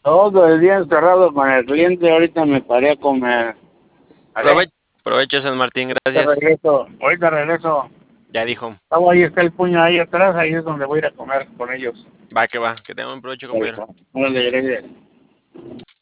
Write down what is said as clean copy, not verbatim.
Todo el día encerrado con el cliente, ahorita me paré a comer. ¿Vale? Provecho, San Martín, gracias. Ahorita regreso. Ya dijo. Ahí está el puño ahí atrás, ahí es donde voy a ir a comer con ellos. Va, que tengan un provecho, Ahí compañero. está. Órale, gracias.